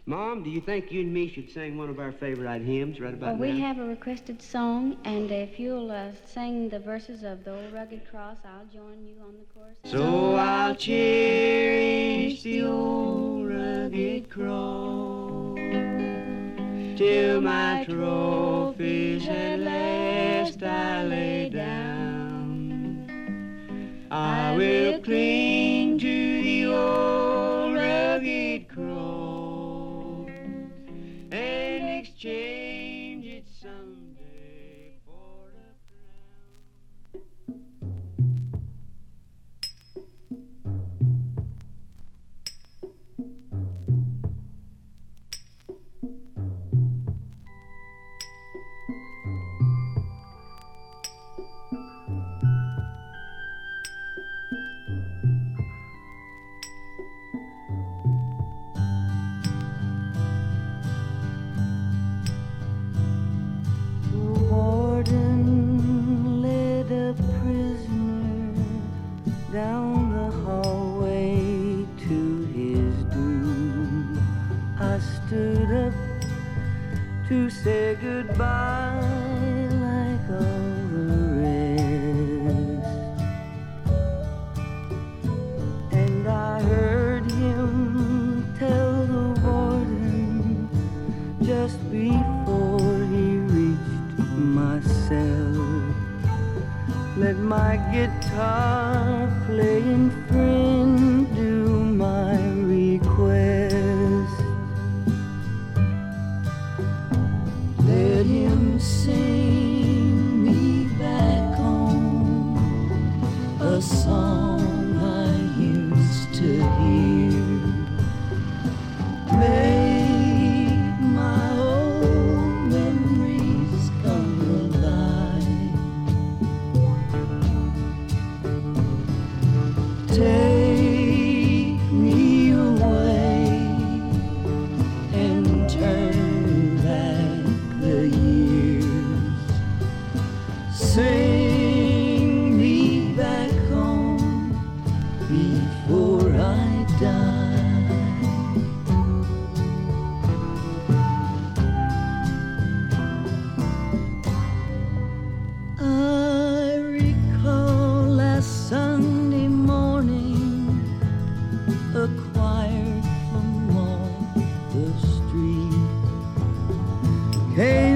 Mom, do you think you and me should sing one of our favorite hymns right about now? We have a requested song, and if you'll sing the verses of the Old Rugged Cross, I'll join you on the chorus. So I'll cherish the old rugged cross till my trophies at last I lay down. I will cling to the old rugged cross and exchange it someday for a crown. Down the hallway to his doom, I stood up to say goodbye like all the rest. And I heard him tell the warden just before he reached my cell, let my guitar playing friend do my request. Let him sing me back home a song I used to hear. Make my old memories come alive. Take me away and turn back the years. Sing me back home before I die. I recall last Sunday morning, a choir from off the street came